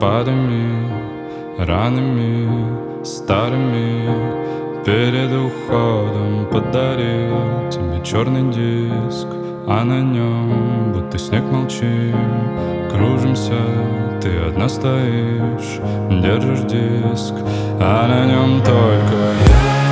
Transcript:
водопадами, ранами старыми. Перед уходом подарил тебе черный диск, а на нем будто снег молчим. Кружимся, ты одна стоишь, держишь диск, а на нем только я.